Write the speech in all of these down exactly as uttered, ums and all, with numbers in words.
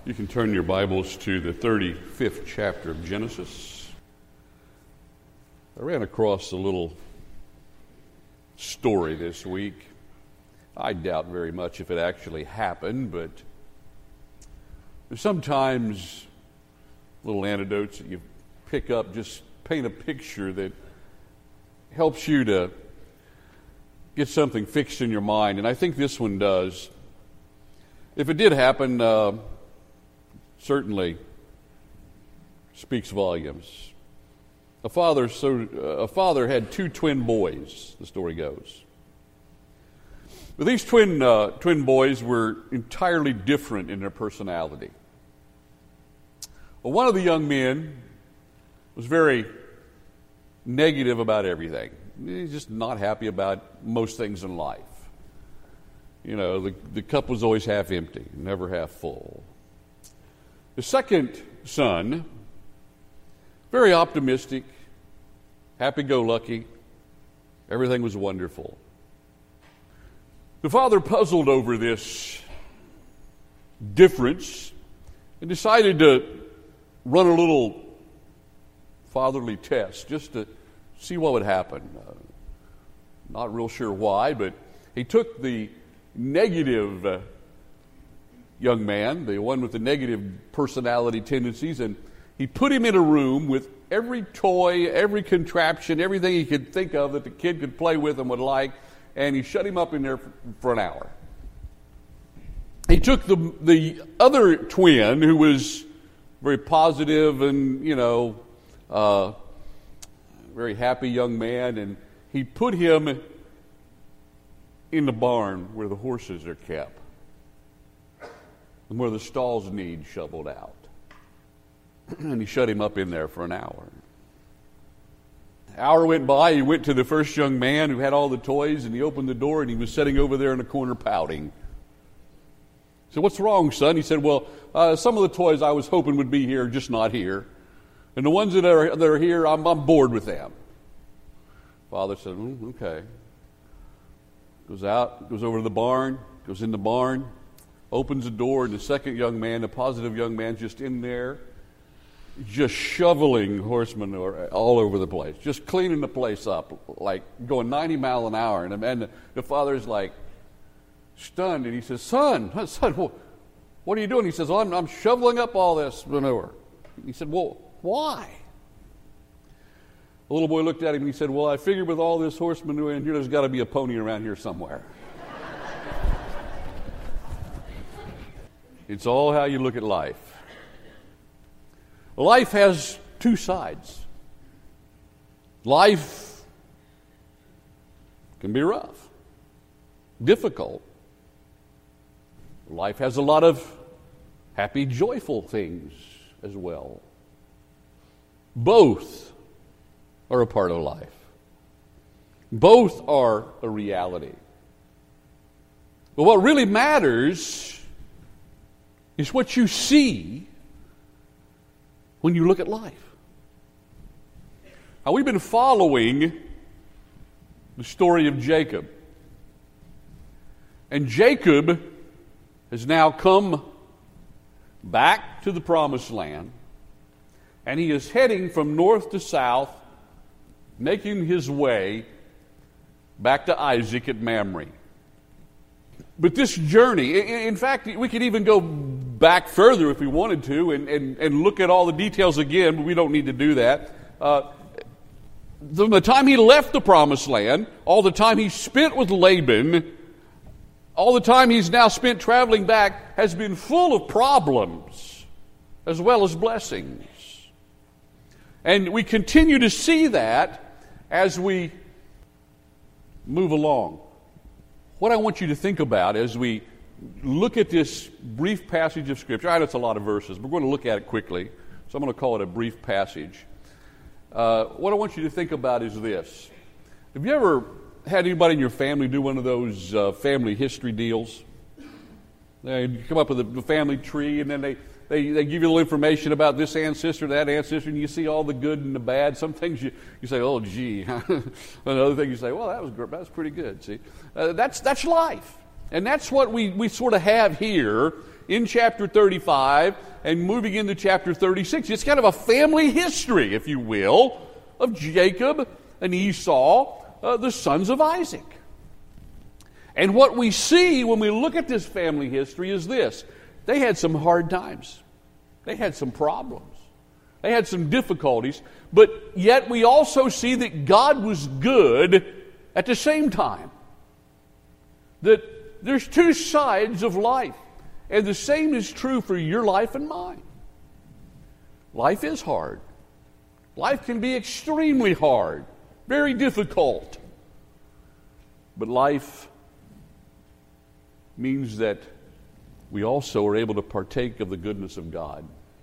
You can turn your Bibles to the thirty-fifth chapter of Genesis. I ran across a little story this week. I doubt very much if it actually happened, but there's sometimes little anecdotes that you pick up just paint a picture that helps you to get something fixed in your mind, and I think this one does. If it did happen, uh, certainly speaks volumes. A father, so uh, a father had two twin boys. The story goes. But these twin uh, twin boys were entirely different in their personality. Well, one of the young men was very negative about everything. He's just not happy about most things in life. You know, the, the cup was always half empty, never half full. The second son, very optimistic, happy-go-lucky, everything was wonderful. The father puzzled over this difference and decided to run a little fatherly test just to see what would happen. Uh, not real sure why, but he took the negative uh, young man, the one with the negative personality tendencies, and he put him in a room with every toy, every contraption, everything he could think of that the kid could play with and would like, and he shut him up in there for, for an hour. He took the the other twin, who was very positive and, you know, uh, very happy young man, and he put him in the barn where the horses are kept and where the stalls need shoveled out. And he shut him up in there for an hour. An hour went by. He went to the first young man who had all the toys, and he opened the door, and he was sitting over there in the corner pouting. He said, "What's wrong, son?" He said, "Well, uh, some of the toys I was hoping would be here are just not here. And the ones that are, that are here, I'm, I'm bored with them." Father said, mm, okay. Goes out, goes over to the barn, goes in the barn, opens the door, and the second young man, the positive young man, just in there, just shoveling horse manure all over the place, just cleaning the place up, like going ninety mile an hour. And, and the, the father's like stunned, and he says, son, son, what are you doing? He says, well, I'm, I'm shoveling up all this manure. He said, well, why? The little boy looked at him and he said, well, I figured with all this horse manure in here, there's got to be a pony around here somewhere. It's all how you look at life. Life has two sides. Life can be rough, difficult. Life has a lot of happy, joyful things as well. Both are a part of life. Both are a reality. But what really matters is what you see when you look at life. Now, we've been following the story of Jacob. And Jacob has now come back to the promised land, and he is heading from north to south, making his way back to Isaac at Mamre. But this journey, in fact, we could even go back further if we wanted to and, and, and look at all the details again, but we don't need to do that. Uh, from the time he left the promised land, all the time he spent with Laban, all the time he's now spent traveling back has been full of problems as well as blessings. And we continue to see that as we move along. What I want you to think about as we look at this brief passage of Scripture, I know it's a lot of verses, but we're going to look at it quickly, so I'm going to call it a brief passage. Uh, what I want you to think about is this. Have you ever had anybody in your family do one of those uh, family history deals? They come up with a family tree, and then they They, they give you a little information about this ancestor, that ancestor, and you see all the good and the bad. Some things you, you say, oh, gee. Another thing you say, well, that was that was pretty good. See, uh, that's that's life. And that's what we, we sort of have here in chapter thirty-five and moving into chapter thirty-six. It's kind of a family history, if you will, of Jacob and Esau, uh, the sons of Isaac. And what we see when we look at this family history is this. They had some hard times. They had some problems. They had some difficulties. But yet we also see that God was good at the same time. That there's two sides of life. And the same is true for your life and mine. Life is hard. Life can be extremely hard. Very difficult. But life means that we also are able to partake of the goodness of God.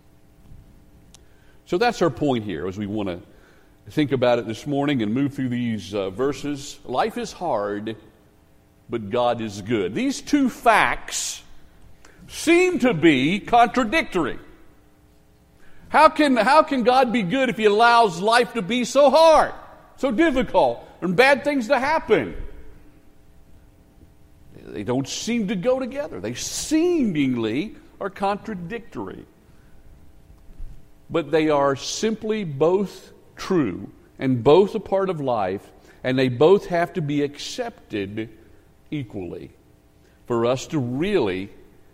So that's our point here as we want to think about it this morning and move through these uh, verses. Life is hard, but God is good. These two facts seem to be contradictory. How can, how can God be good if He allows life to be so hard, so difficult, and bad things to happen? They don't seem to go together. They seemingly are contradictory. But they are simply both true and both a part of life, and they both have to be accepted equally for us to really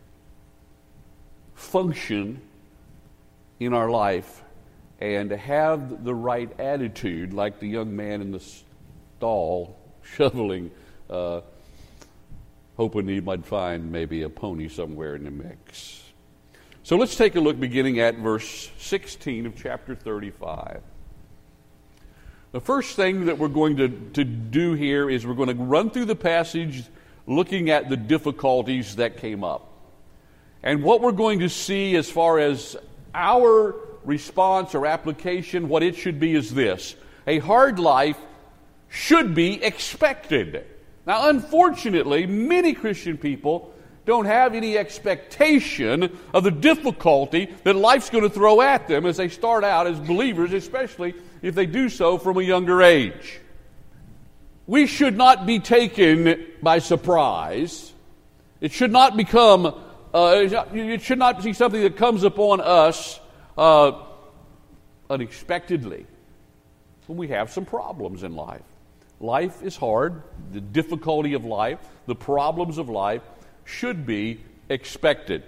function in our life and to have the right attitude, like the young man in the stall shoveling, uh, hoping he might find maybe a pony somewhere in the mix. So let's take a look beginning at verse sixteen of chapter thirty-five. The first thing that we're going to, to do here is we're going to run through the passage looking at the difficulties that came up. And what we're going to see as far as our response or application, what it should be is this. A hard life should be expected. Now, unfortunately, many Christian people don't have any expectation of the difficulty that life's going to throw at them as they start out as believers, especially if they do so from a younger age. We should not be taken by surprise. It should not become, uh, it should not be something that comes upon us uh, unexpectedly when we have some problems in life. Life is hard. The difficulty of life, the problems of life should be expected.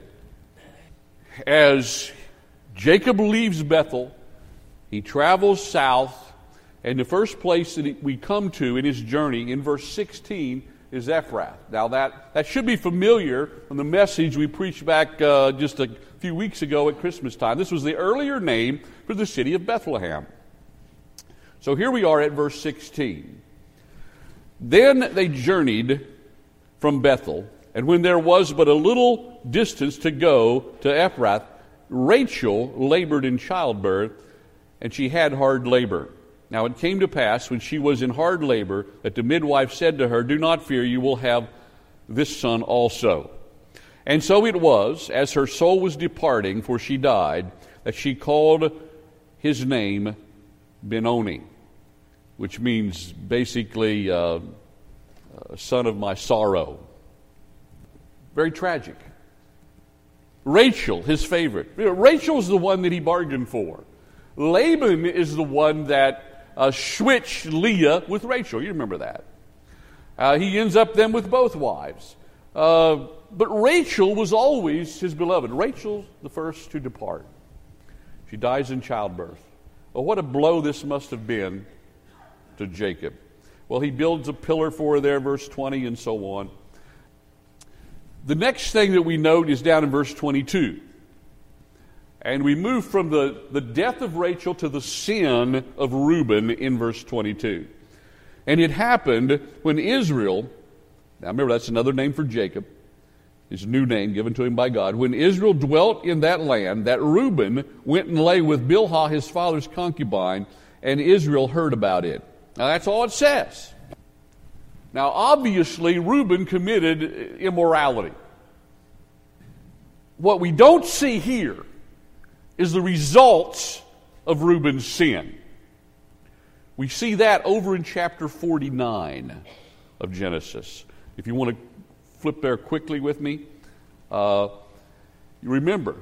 As Jacob leaves Bethel, he travels south, and the first place that we come to in his journey in verse sixteen is Ephrath. Now that, that should be familiar from the message we preached back uh, just a few weeks ago at Christmas time. This was the earlier name for the city of Bethlehem. So here we are at verse sixteen. Then they journeyed from Bethel, and when there was but a little distance to go to Ephrath, Rachel labored in childbirth, and she had hard labor. Now it came to pass, when she was in hard labor, that the midwife said to her, "Do not fear, you will have this son also." And so it was, as her soul was departing, for she died, that she called his name Benoni, which means basically uh, uh, son of my sorrow. Very tragic. Rachel, his favorite. You know, Rachel's the one that he bargained for. Laban is the one that uh, switched Leah with Rachel. You remember that. Uh, he ends up then with both wives. Uh, but Rachel was always his beloved. Rachel's the first to depart. She dies in childbirth. Well, what a blow this must have been to Jacob. Well, he builds a pillar for her there, verse twenty, and so on. The next thing that we note is down in verse twenty-two. And we move from the, the death of Rachel to the sin of Reuben in verse twenty-two. And it happened when Israel, now remember that's another name for Jacob, his new name given to him by God. When Israel dwelt in that land, that Reuben went and lay with Bilhah, his father's concubine, and Israel heard about it. Now that's all it says. Now obviously Reuben committed immorality. What we don't see here is the results of Reuben's sin. We see that over in chapter forty-nine of Genesis. If you want to flip there quickly with me. Uh, remember,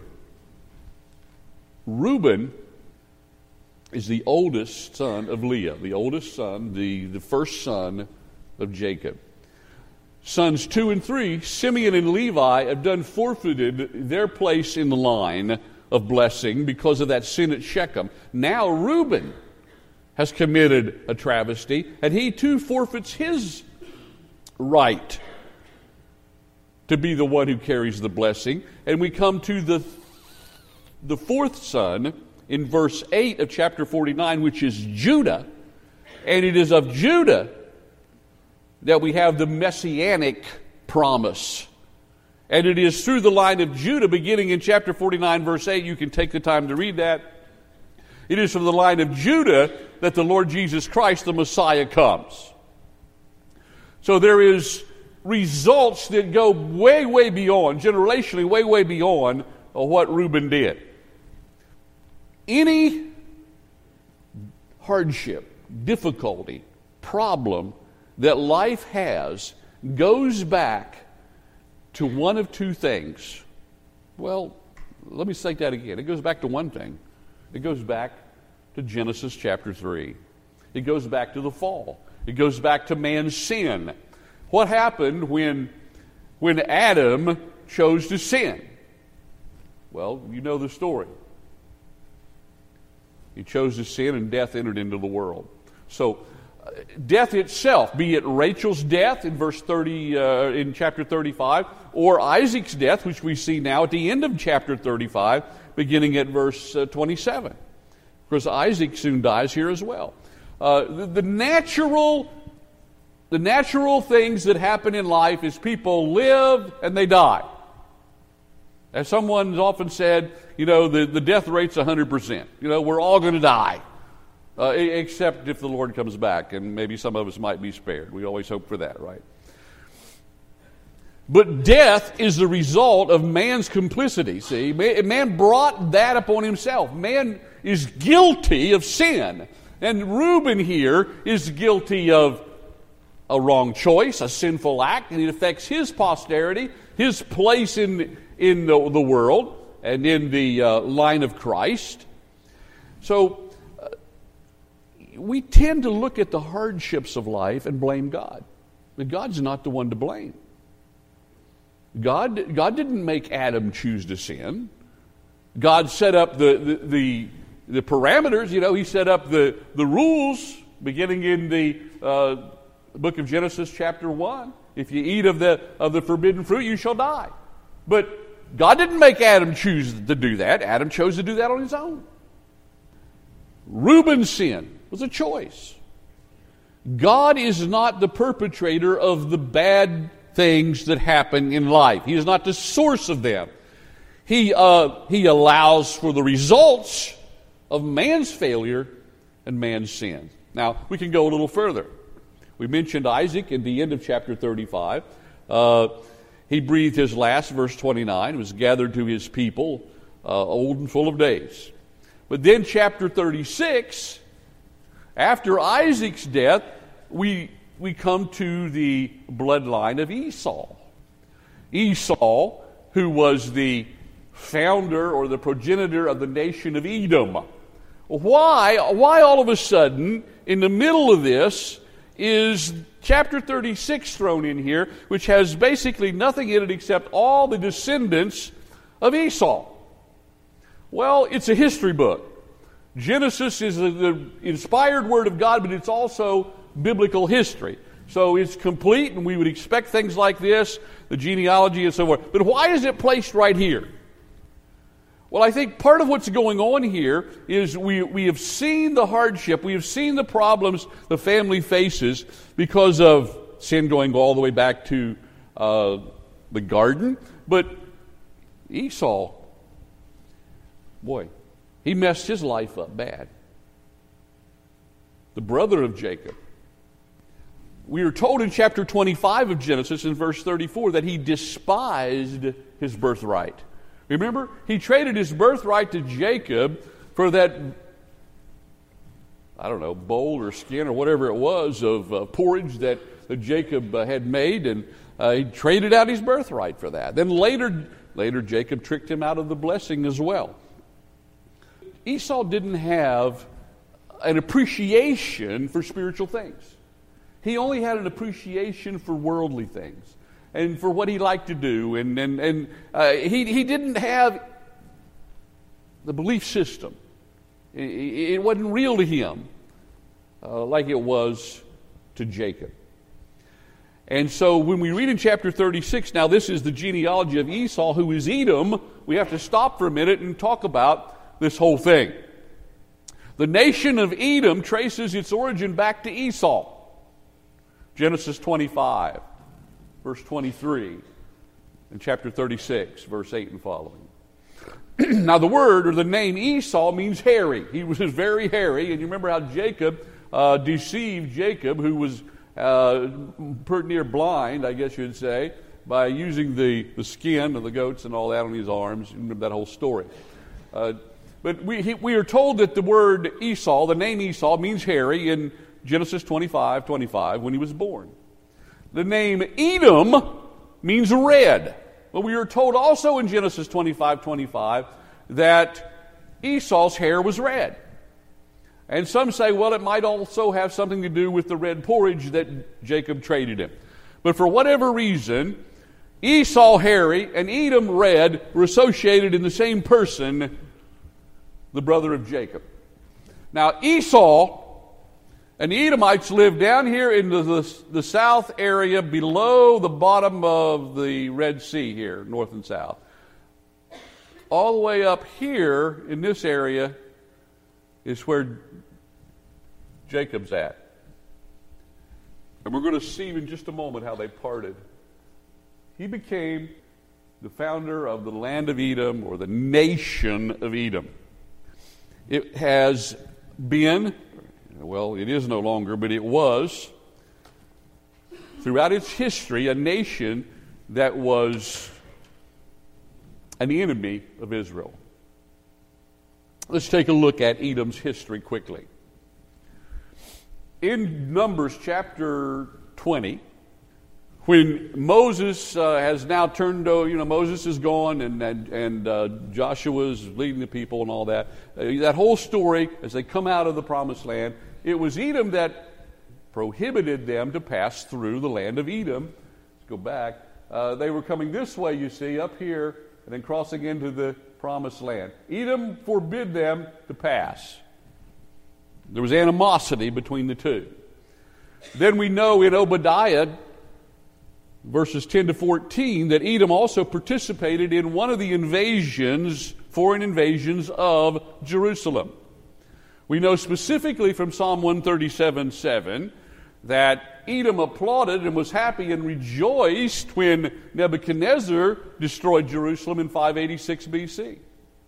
Reuben is the oldest son of Leah, the oldest son, the, the first son of Jacob. Sons two and three, Simeon and Levi, have done forfeited their place in the line of blessing because of that sin at Shechem. Now Reuben has committed a travesty, and he too forfeits his right to be the one who carries the blessing. And we come to the, the fourth son in verse eight of chapter forty-nine, which is Judah. And it is of Judah that we have the messianic promise. And it is through the line of Judah, beginning in chapter forty-nine, verse eight, you can take the time to read that. It is from the line of Judah that the Lord Jesus Christ, the Messiah, comes. So there is results that go way, way beyond, generationally, way, way beyond what Reuben did. Any hardship, difficulty, problem that life has goes back to one of two things. Well, let me say that again. It goes back to one thing. It goes back to Genesis chapter three. It goes back to the fall. It goes back to man's sin. What happened when, when Adam chose to sin? Well, you know the story. He chose to sin and death entered into the world. So, uh, death itself, be it Rachel's death in verse thirty, uh, in chapter thirty-five, or Isaac's death, which we see now at the end of chapter thirty-five, beginning at verse uh, twenty-seven. Because Isaac soon dies here as well. Uh, the, the natural, the natural things that happen in life is people live and they die. As someone's often said, you know, the, the death rate's one hundred percent. You know, we're all going to die. Uh, except if the Lord comes back, and maybe some of us might be spared. We always hope for that, right? But death is the result of man's complicity, see? Man brought that upon himself. Man is guilty of sin. And Reuben here is guilty of a wrong choice, a sinful act, and it affects his posterity, his place in, in the, the world, and in the uh, line of Christ. So, uh, we tend to look at the hardships of life and blame God. But God's not the one to blame. God, God didn't make Adam choose to sin. God set up the, the, the, the parameters. You know, He set up the, the rules beginning in the uh, book of Genesis chapter one. If you eat of the, of the forbidden fruit, you shall die. But God didn't make Adam choose to do that. Adam chose to do that on his own. Reuben's sin was a choice. God is not the perpetrator of the bad things that happen in life. He is not the source of them. He, uh, he allows for the results of man's failure and man's sin. Now, we can go a little further. We mentioned Isaac at the end of chapter thirty-five. Uh, he breathed his last, verse twenty-nine, was gathered to his people, uh, old and full of days. But then chapter thirty-six, after Isaac's death, we we come to the bloodline of Esau. Esau, who was the founder or the progenitor of the nation of Edom. Why, why all of a sudden, in the middle of this, is chapter thirty-six thrown in here, which has basically nothing in it except all the descendants of Esau? Well, it's a history book. Genesis is the inspired word of God, but it's also biblical history. So it's complete, and we would expect things like this, the genealogy and so forth. But why is it placed right here? Well, I think part of what's going on here is we, we have seen the hardship, we have seen the problems the family faces because of sin going all the way back to uh, the garden. But Esau, boy, he messed his life up bad. The brother of Jacob. We are told in chapter twenty-five of Genesis in verse thirty-four that he despised his birthright. Remember, he traded his birthright to Jacob for that, I don't know, bowl or skin or whatever it was of uh, porridge that, that Jacob uh, had made, and uh, he traded out his birthright for that. Then later, Later, Jacob tricked him out of the blessing as well. Esau didn't have an appreciation for spiritual things. He only had an appreciation for worldly things and for what he liked to do. And, and, and uh, he, he didn't have the belief system. It, it wasn't real to him uh, like it was to Jacob. And so when we read in chapter thirty-six, now this is the genealogy of Esau, who is Edom, we have to stop for a minute and talk about this whole thing. The nation of Edom traces its origin back to Esau. Genesis twenty-five, verse twenty-three, and chapter thirty-six, verse eight and following. Now the word or the name Esau means hairy. He was very hairy, and you remember how Jacob uh, deceived Jacob, who was uh, pretty near blind, I guess you'd say, by using the, the skin of the goats and all that on his arms. You remember that whole story. Uh, but we, he, we are told that the word Esau, the name Esau, means hairy in Genesis twenty-five, twenty-five, when he was born. The name Edom means red. But we are told also in Genesis twenty-five, twenty-five that Esau's hair was red. And some say, well, it might also have something to do with the red porridge that Jacob traded him. But for whatever reason, Esau hairy and Edom red were associated in the same person, the brother of Jacob. Now Esau and the Edomites lived down here in the, the, the south area below the bottom of the Red Sea here, north and south. All the way up here in this area is where Jacob's at. And we're going to see in just a moment how they parted. He became the founder of the land of Edom, or the nation of Edom. It has been, well, it is no longer, but it was, throughout its history, a nation that was an enemy of Israel. Let's take a look at Edom's history quickly. In Numbers chapter twenty, when Moses uh, has now turned, uh, you know, Moses is gone and and, and uh, Joshua is leading the people and all that. Uh, that whole story, as they come out of the promised land, it was Edom that prohibited them to pass through the land of Edom. Let's go back. Uh, they were coming this way, you see, up here, and then crossing into the promised land. Edom forbid them to pass. There was animosity between the two. Then we know in Obadiah, verses ten to fourteen, that Edom also participated in one of the invasions, foreign invasions of Jerusalem. We know specifically from Psalm one thirty-seven, seven, that Edom applauded and was happy and rejoiced when Nebuchadnezzar destroyed Jerusalem in five eighty-six B C.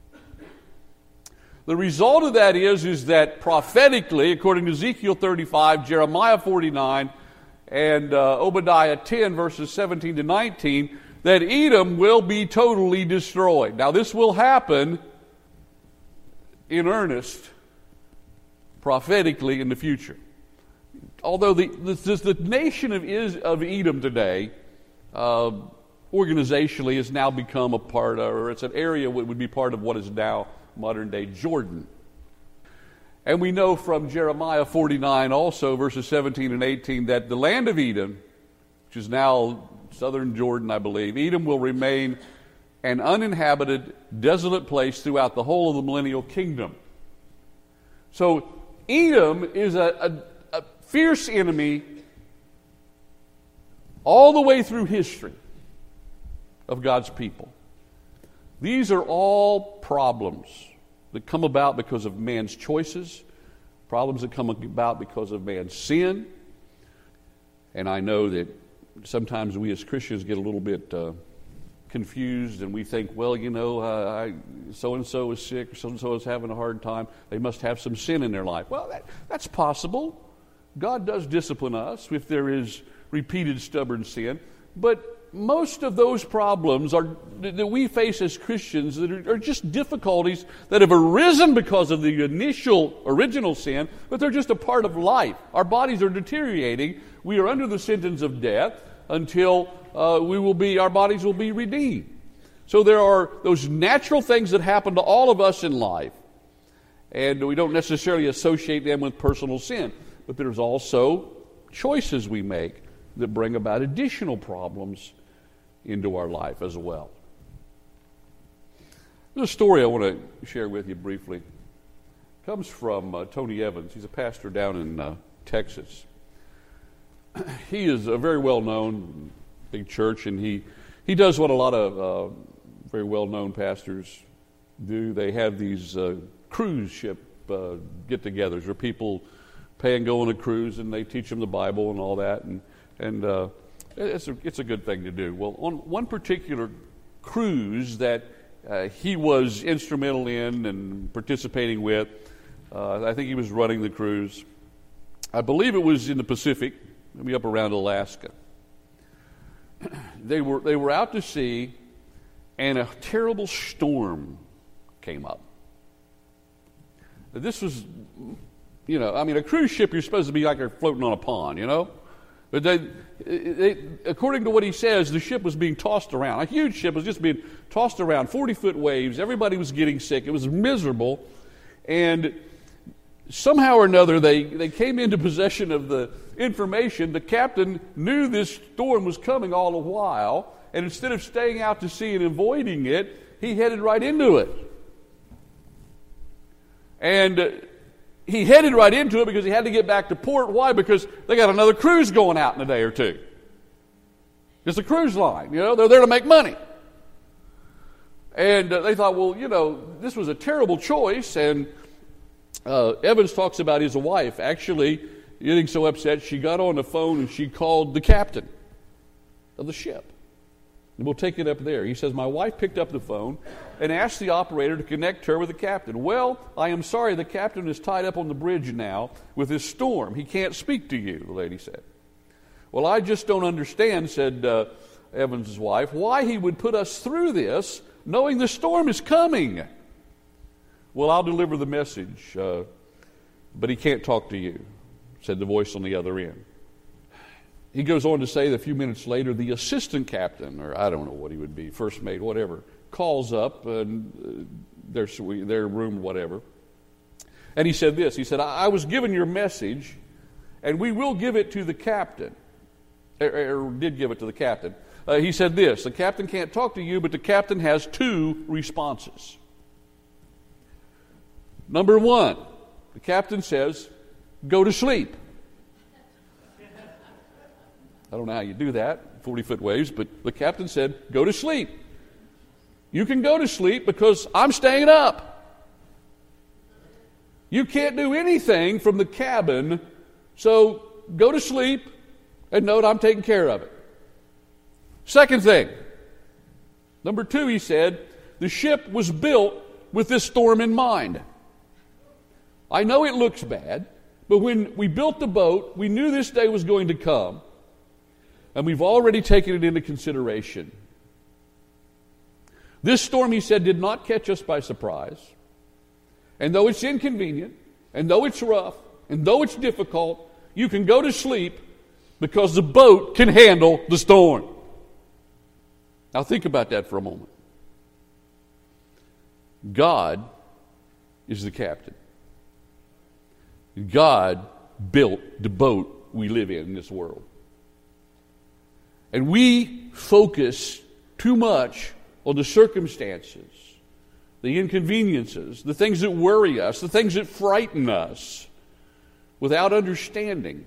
The result of that is, is that prophetically, according to Ezekiel thirty-five, Jeremiah forty-nine, and uh, Obadiah ten, verses seventeen to nineteen, that Edom will be totally destroyed. Now, this will happen in earnest, prophetically, in the future. Although the, the, the nation of, is, of Edom today, uh, organizationally, has now become a part of, or it's an area that would be part of what is now modern-day Jordan. And we know from Jeremiah forty-nine also, verses seventeen and eighteen, that the land of Edom, which is now southern Jordan, I believe, Edom will remain an uninhabited, desolate place throughout the whole of the millennial kingdom. So Edom is a, a, a fierce enemy all the way through history of God's people. These are all problems that come about because of man's choices, problems that come about because of man's sin. And I know that sometimes we as Christians get a little bit uh, confused, and we think, well, you know, uh, I, so-and-so is sick, or so-and-so is having a hard time. They must have some sin in their life. Well, that, that's possible. God does discipline us if there is repeated stubborn sin. But most of those problems are that we face as Christians that are, are just difficulties that have arisen because of the initial, original sin, but they're just a part of life. Our bodies are deteriorating. We are under the sentence of death until uh, we will be, our bodies will be redeemed. So there are those natural things that happen to all of us in life, and we don't necessarily associate them with personal sin. But there's also choices we make that bring about additional problems into our life as well. There's a story I want to share with you briefly. It comes from uh, Tony Evans. He's a pastor down in uh, Texas. He is a very well-known big church, and he, he does what a lot of uh, very well-known pastors do. They have these uh, cruise ship uh, get-togethers where people pay and go on a cruise, and they teach them the Bible and all that, and and uh, it's a it's a good thing to do. Well, on one particular cruise that uh, he was instrumental in and participating with, uh, I think he was running the cruise. I believe it was in the Pacific, maybe up around Alaska. They were they were out to sea, and a terrible storm came up. This was, you know, I mean, a cruise ship, you're supposed to be like you're floating on a pond, you know? But they, they, according to what he says, the ship was being tossed around. A huge ship was just being tossed around, forty-foot waves. Everybody was getting sick. It was miserable. And somehow or another, they, they came into possession of the information. The captain knew this storm was coming all the while, and instead of staying out to sea and avoiding it, he headed right into it. And uh, he headed right into it because he had to get back to port. Why? Because they got another cruise going out in a day or two. It's a cruise line, you know. They're there to make money. And uh, they thought, well, you know, this was a terrible choice. And uh, Evans talks about his wife actually getting so upset, she got on the phone and she called the captain of the ship. And we'll take it up there. He says, my wife picked up the phone and asked the operator to connect her with the captain. Well, I am sorry, the captain is tied up on the bridge now with this storm. He can't speak to you, the lady said. Well, I just don't understand, said uh, Evans' wife, why he would put us through this knowing the storm is coming. Well, I'll deliver the message, uh, but he can't talk to you, said the voice on the other end. He goes on to say that a few minutes later, the assistant captain, or I don't know what he would be, first mate, whatever, calls up and uh, their, their room, whatever. And he said this, he said, I, I was given your message, and we will give it to the captain. Or, or did give it to the captain. Uh, he said this, the captain can't talk to you, but the captain has two responses. Number one, the captain says, go to sleep. I don't know how you do that, forty-foot waves, but the captain said, go to sleep. You can go to sleep because I'm staying up. You can't do anything from the cabin, so go to sleep and note I'm taking care of it. Second thing, number two, he said, the ship was built with this storm in mind. I know it looks bad, but when we built the boat, we knew this day was going to come. And we've already taken it into consideration. This storm, he said, did not catch us by surprise. And though it's inconvenient, and though it's rough, and though it's difficult, you can go to sleep because the boat can handle the storm. Now think about that for a moment. God is the captain. God built the boat we live in in this world. And we focus too much on the circumstances, the inconveniences, the things that worry us, the things that frighten us, without understanding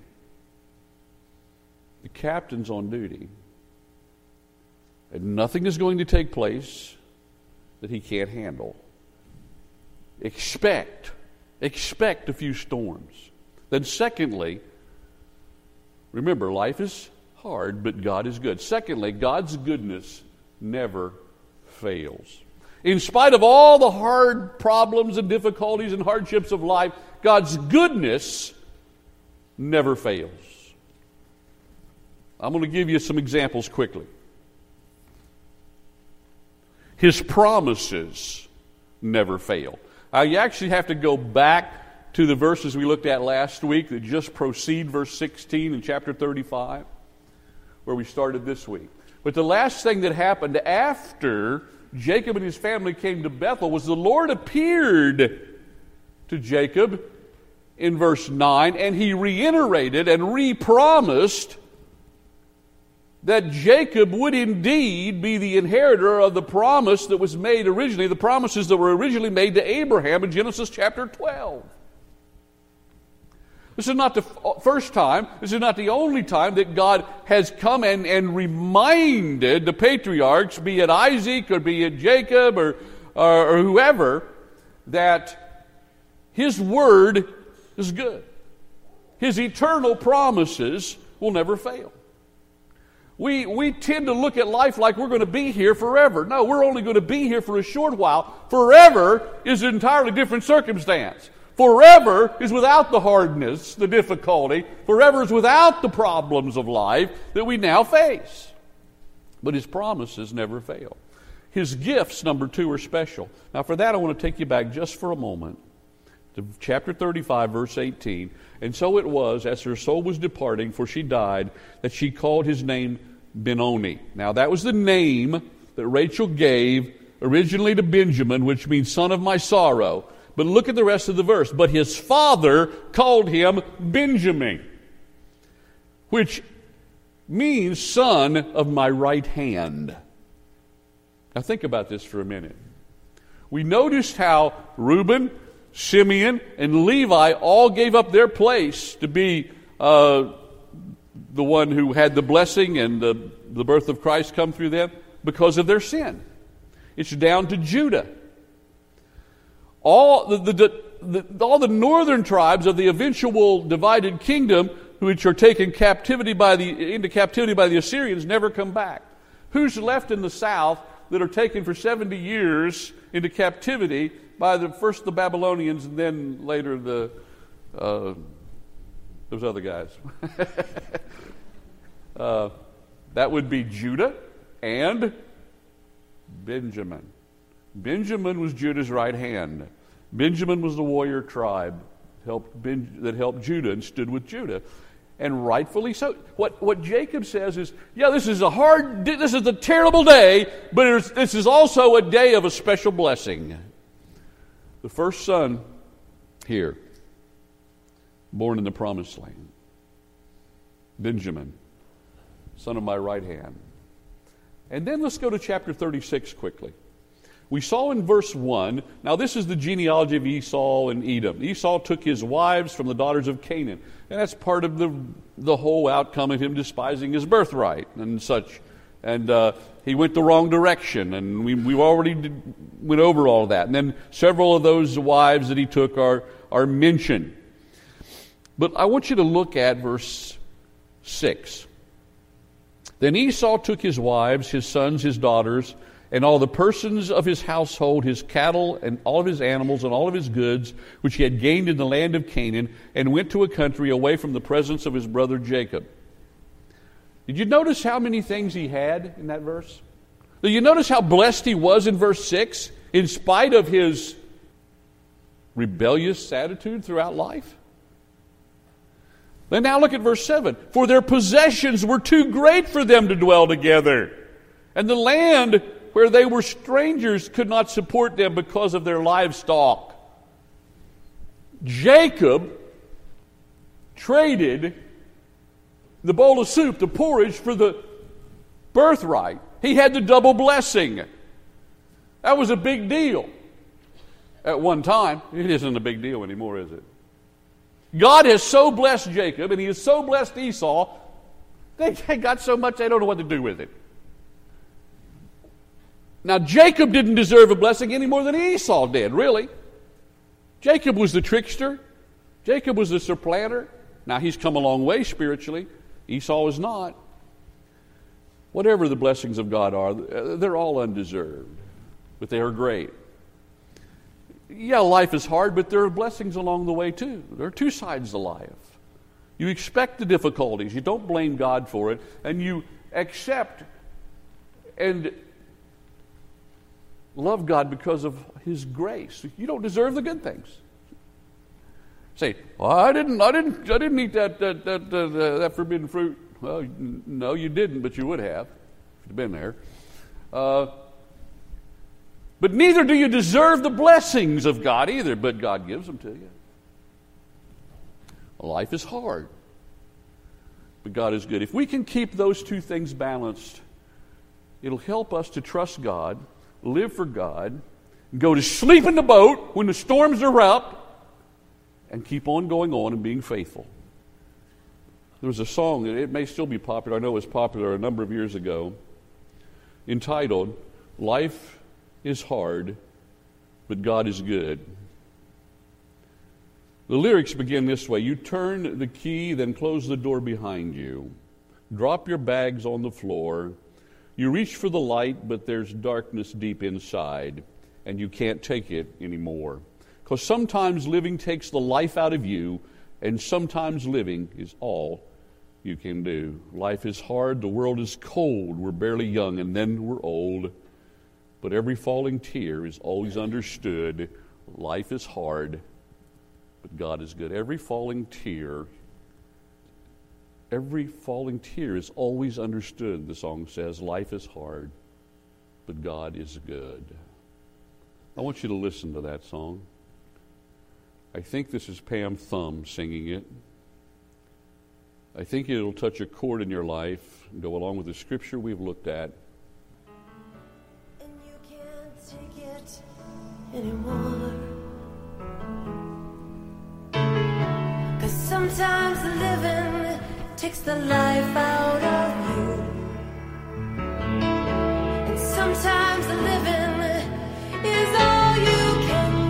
the captain's on duty. And nothing is going to take place that he can't handle. Expect, expect a few storms. Then secondly, remember, life is hard, but God is good. Secondly, God's goodness never fails. In spite of all the hard problems and difficulties and hardships of life, God's goodness never fails. I'm going to give you some examples quickly. His promises never fail. Uh, you actually have to go back to the verses we looked at last week that just precede verse sixteen in chapter thirty-five. Where we started this week. But the last thing that happened after Jacob and his family came to Bethel was the Lord appeared to Jacob in verse nine, and he reiterated and re-promised that Jacob would indeed be the inheritor of the promise that was made originally, the promises that were originally made to Abraham in Genesis chapter twelve. This is not the first time, this is not the only time that God has come and, and reminded the patriarchs, be it Isaac or be it Jacob or, or, or whoever, that His word is good. His eternal promises will never fail. We, we tend to look at life like we're going to be here forever. No, we're only going to be here for a short while. Forever is an entirely different circumstance. Forever is without the hardness, the difficulty. Forever is without the problems of life that we now face. But His promises never fail. His gifts, number two, are special. Now for that I want to take you back just for a moment to chapter thirty-five, verse eighteen. And so it was, as her soul was departing, for she died, that she called his name Benoni. Now that was the name that Rachel gave originally to Benjamin, which means son of my sorrow. But look at the rest of the verse. But his father called him Benjamin, which means son of my right hand. Now think about this for a minute. We noticed how Reuben, Simeon, and Levi all gave up their place to be uh, the one who had the blessing and the, the birth of Christ come through them because of their sin. It's down to Judah. All the, the, the, all the northern tribes of the eventual divided kingdom, which are taken captivity by the, into captivity by the Assyrians, never come back. Who's left in the south that are taken for seventy years into captivity by the first the Babylonians and then later the uh, those other guys? uh, that would be Judah and Benjamin. Benjamin was Judah's right hand. Benjamin was the warrior tribe helped ben, that helped Judah and stood with Judah. And rightfully so. What, what Jacob says is, yeah, this is a hard, this is a terrible day, but this is also a day of a special blessing. The first son here, born in the promised land, Benjamin, son of my right hand. And then let's go to chapter thirty-six quickly. We saw in verse one, now this is the genealogy of Esau and Edom. Esau took his wives from the daughters of Canaan. And that's part of the the whole outcome of him despising his birthright and such. And uh, he went the wrong direction. And we we already did, went over all of that. And then several of those wives that he took are, are mentioned. But I want you to look at verse six. Then Esau took his wives, his sons, his daughters, and all the persons of his household, his cattle, and all of his animals, and all of his goods, which he had gained in the land of Canaan, and went to a country away from the presence of his brother Jacob. Did you notice how many things he had in that verse? Did you notice how blessed he was in verse six, in spite of his rebellious attitude throughout life? Then now look at verse seven. For their possessions were too great for them to dwell together, and the land where they were strangers could not support them because of their livestock. Jacob traded the bowl of soup, the porridge, for the birthright. He had the double blessing. That was a big deal at one time. It isn't a big deal anymore, is it? God has so blessed Jacob, and he has so blessed Esau, they got so much they don't know what to do with it. Now, Jacob didn't deserve a blessing any more than Esau did, really. Jacob was the trickster. Jacob was the supplanter. Now, he's come a long way spiritually. Esau is not. Whatever the blessings of God are, they're all undeserved, but they are great. Yeah, life is hard, but there are blessings along the way, too. There are two sides to life. You expect the difficulties. You don't blame God for it, and you accept and love God because of His grace. You don't deserve the good things. Say, well, I didn't, I didn't, I didn't eat that that that, uh, that forbidden fruit. Well, no, you didn't, but you would have if you'd been there. Uh, But neither do you deserve the blessings of God either, but God gives them to you. Life is hard, but God is good. If we can keep those two things balanced, it'll help us to trust God, live for God, go to sleep in the boat when the storms erupt, and keep on going on and being faithful. There was a song, it may still be popular, I know it was popular a number of years ago, entitled, "Life is Hard, but God is Good." The lyrics begin this way: you turn the key, then close the door behind you. Drop your bags on the floor. You reach for the light, but there's darkness deep inside, and you can't take it anymore. Because sometimes living takes the life out of you, and sometimes living is all you can do. Life is hard, the world is cold, we're barely young, and then we're old. But every falling tear is always understood. Life is hard, but God is good. Every falling tear, every falling tear is always understood, the song says. Life is hard, but God is good. I want you to listen to that song. I think this is Pam Thumb singing it. I think it'll touch a chord in your life and go along with the scripture we've looked at. And you can't take it anymore. 'Cause sometimes living takes the life out of you, and sometimes living is all you can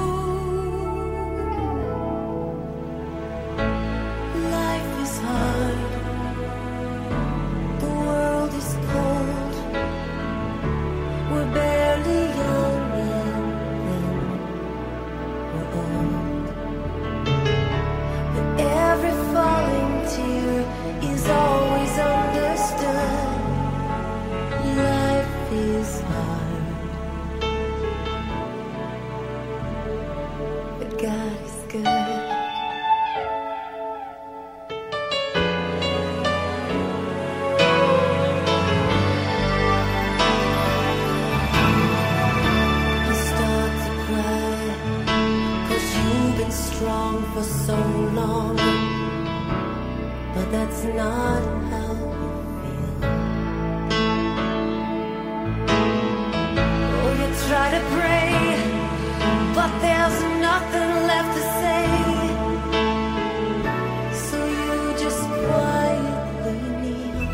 do. Life is hard, the world is cold, we're barely young and then we're old. But every falling tear is always understood. Life is hard, but God is good. You start to cry 'cause you've been strong for so long, but that's not how you feel. Oh, you try to pray, but there's nothing left to say. So you just quietly kneel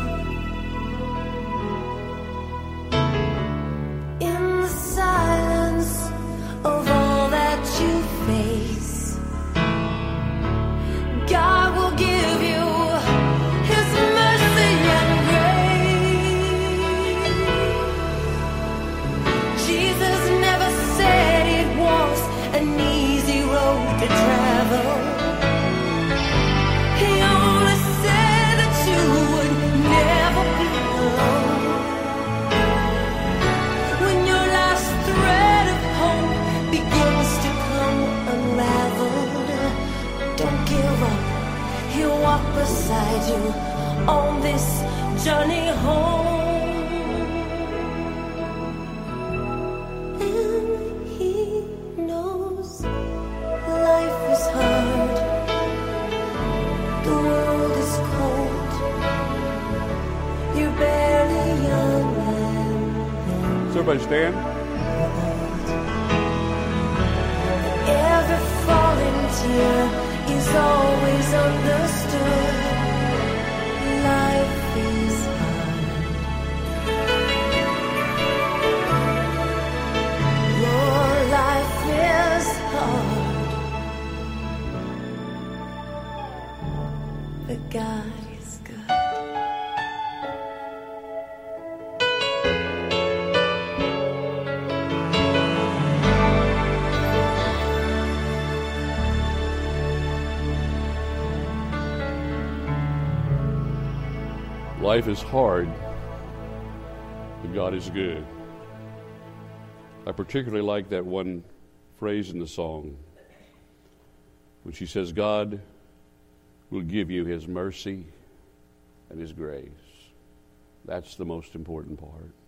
in the silence of all that you face. God will give you His mercy and grace. Jesus never said it was an easy road to travel. He only said that you would never be alone. When your last thread of hope begins to come unraveled, don't give up. He'll walk beside you on this journey home. And He knows life is hard, the world is cold, you're barely young and So everybody stand. every falling tear is always understood. Life is hard. Your life is hard, but God is good. Life is hard, but God is good. I particularly like that one phrase in the song when she says, God will give you His mercy and His grace. That's the most important part.